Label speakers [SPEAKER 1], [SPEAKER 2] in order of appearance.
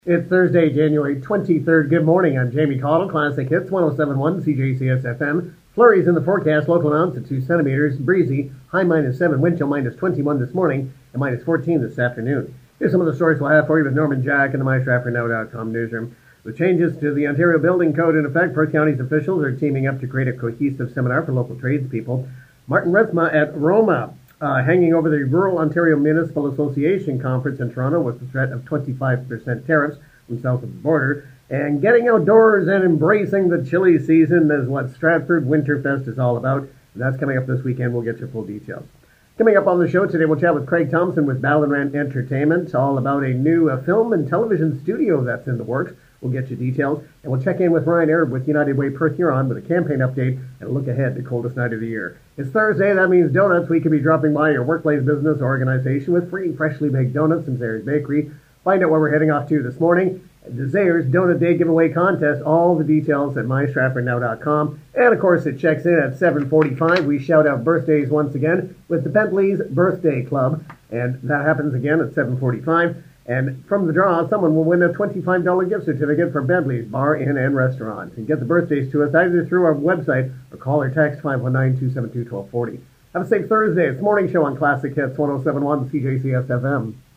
[SPEAKER 1] It's Thursday, January 23rd. Good morning. I'm Jamie Caudle, Classic Hits 1071 CJCS FM. Flurries in the forecast, local amounts of 2 centimeters. Breezy, high -7, wind chill -21 this morning, and -14 this afternoon. Here's some of the stories we'll have for you with Norman Jack in the MyStratfordNow.com newsroom. With changes to the Ontario Building Code in effect, Perth County's officials are teaming up to create a cohesive seminar for local tradespeople. Martin Retzma at Roma. Hanging over the Rural Ontario Municipal Association Conference in Toronto was the threat of 25% tariffs from south of the border. And getting outdoors and embracing the chilly season is what Stratford Winterfest is all about. And that's coming up this weekend. We'll get you full details. Coming up on the show today, we'll chat with Craig Thompson with Ballinrand Entertainment, all about a new film and television studio that's in the works. We'll get you details, and we'll check in with Ryan Arab with United Way Perth Huron with a campaign update and a look ahead to coldest night of the year. It's Thursday, that means donuts. We could be dropping by your workplace, business, or organization with free freshly baked donuts from Zayre's Bakery. Find out where we're heading off to this morning. The Zayre's Donut Day giveaway contest, all the details at MyStratfordNow.com. And of course, it checks in at 7:45. We shout out birthdays once again with the Bentley's Birthday Club, and that happens again at 7:45. And from the draw, someone will win a $25 gift certificate for Bentley's Bar, Inn, and Restaurant. And get the birthdays to us either through our website or call or text 519-272-1240. Have a safe Thursday. It's Morning Show on Classic Hits 1071 CJCS FM.